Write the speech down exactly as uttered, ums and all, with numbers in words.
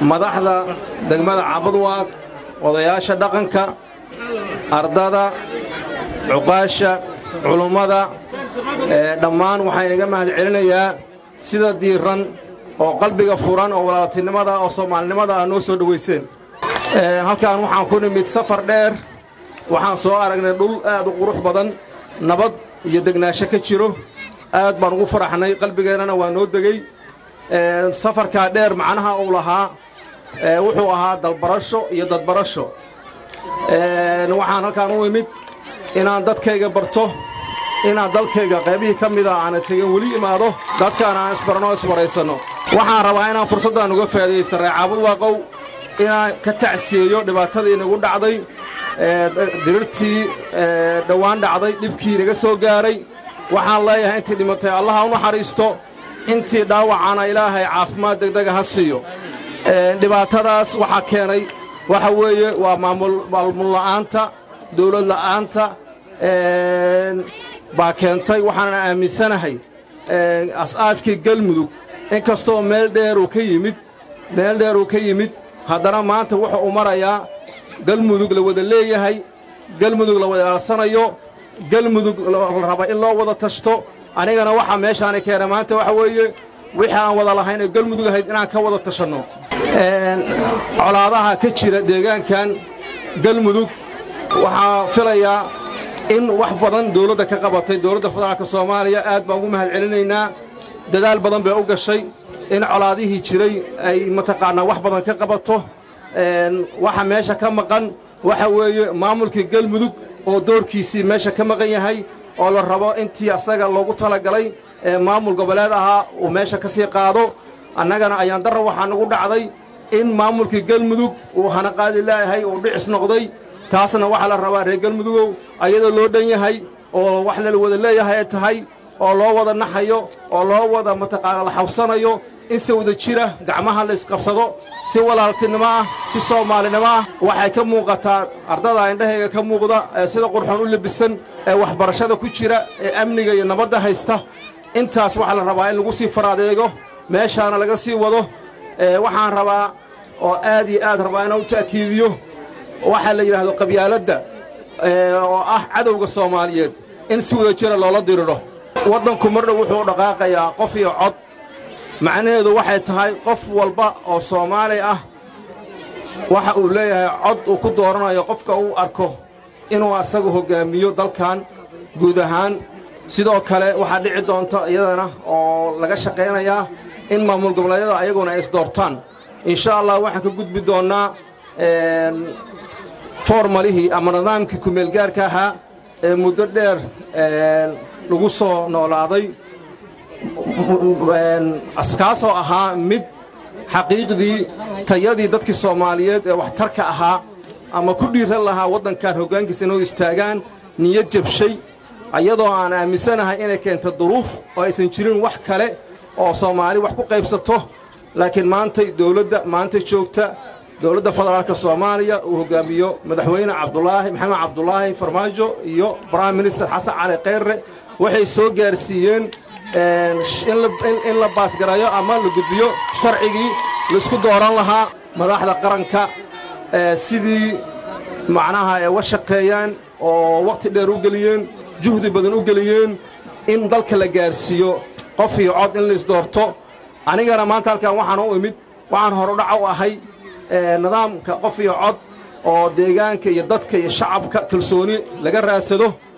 madaxda degmada Cabudwaaq odayaasha dhaqanka ardada cuqaasha culumada dhammaan waxaan inaga mahad celinayaa sida diiran oo qalbiga furan oo walaaltinimada oo Soomaalinimada aan noo soo dhaweyseen halkaan waxaan ku nimid safar dheer waxaan soo aragnay dhul aad u qurux badan nabad iyo degnaansho ka jiro aad baan ugu faraxnay qalbigeennana waa noo degay safarka dheer macnaha uu lahaa wuxuu ahaa dalbarasho iyo dadbarasho waxaan halkaan u imid inaan dadkayga barto inaan dalkayga qaybihii ka mid ah aan tegin weli imaado dadkaan aan isbarano isbaraysano waxaan rabaa inaan fursaddan uga faa'iidaysto reer Cabudwaaqow inaan ka tacsiyeeyo dhibaatadii inagu dhacday dirirtii dhawaan dhacday dhibkii naga soo gaaray waxaan leeyahay intii dhimatay Allah u naxariisto intii dhaawacana Ilaahay caafimaad degdeg ah siiyo dhibaatadaas waxa keenay waxa weeye waa maamul maamul la'aanta dawlad la'aanta baa keentay waxaan aaminsanahay asaaskii galmudug inkastoo meel dheer uu ka yimid meel dheer uu ka yimid haddana maanta wuxuu u marayaa galmudug la wada leeyahay galmudug la wada ilaalsanayo galmudug la raba in loo wada tashto anigana waxa meeshaan keenay maanta waxa weeye wixii aan wada lahayn ee galmudug ahayd inaan ka wada tashanno colaadaha ka jira deegaankan galmudug waxaa filayaa in wax badan dawladda ka qabatay dawladda federaalka Soomaaliya aad baan ugu mahad celinaynaa dadaal badan bay u gashay in colaadihii jiray ay mataqaanaa wax badan ka qabato waxa meesha ka maqan waxa weeye maamulkii galmudug oo doorkiisii meesha ka maqan yahay oo la rabo intii asaga loogu talagalay maamul goboleed ahaa uu meesha ka sii qaado annagana ayaan darro waxaa nagu dhacday in maamulkii galmudug uu hana qaadi laayahay uu dhicis noqday taasna waxa la rabaa reer galmudugow ayadoo loo dhan yahay oo wax la wada leeyahay ay tahay oo loo wada naxayo oo loo wada mataqaana la xawsanayo in si wada jira gacmaha la isqabsado si walaaltinimo ah si Soomaalinimo ah waxay ka muuqataa ardada indhahayga ka muuqda sida qurxoon u labisan ee waxbarashada ku jira ee amniga iyo nabadda haysta intaas waxa la rabaa in lagu sii faraadeego meeshaana laga sii wado waxaan rabaa oo aad iyo aad rabaa inaan u taakiidiyo waxa la yiraahdo qabyaaladda oo ah cadawga Soomaaliyeed in si wada jira loola diriro wadanku marna wuxuu dhaqaaqayaa qof iyo cod macnaheedu waxay tahay qof walba oo Soomaali ah waxa uu leeyahay cod uu ku dooranayo qofka uu arko inuu asagu hogaamiyo dalkan guud ahaan sidoo kale waxa dhici doonta iyadana oo laga shaqeynayaa in maamul goboleedyada ayaguna ay isdoortaan insha Allah waxaan ka gudbi doonaa formalihi ama nidaamkii ku meel gaarka ahaa ee muddo dheer lagu soo noolaaday askaasoo ahaa mid xaqiiqdii tayadii dadkii Soomaaliyeed ee waxtarka ahaa ama ku dhiiran lahaa wadankan hoggaankiisa inuu istaagaan niyad jabshay ayadoo aan aaminsanahay inay keento duruuf oo aysan jirin wax kale oo Soomaali wax ku qaybsato laakiin maanta dawladda maanta joogta dawladda federaalka Soomaaliya uu hogaamiyo madaxweyne Cabdullaahi Maxamed Cabdullaahi Farmaajo iyo Prime Minister Xasan Cali Kheyre waxay soo gaarsiiyeen in la baasgarayo ama la gudbiyo sharcigii la isku dooran lahaa madaxda qaranka sidii macnaha ay wax shaqeeyaan oo waqti dheer u galiyeen juhdi badan u galiyeen in dalka la gaarsiiyo qof iyo cod in la isdoorto anigana maanta halkaan waxaan u imid waxaan hor u dhac u ahay nidaamka qof iyo cod oo deegaanka iyo dadka iyo shacabka kalsooni laga raadsado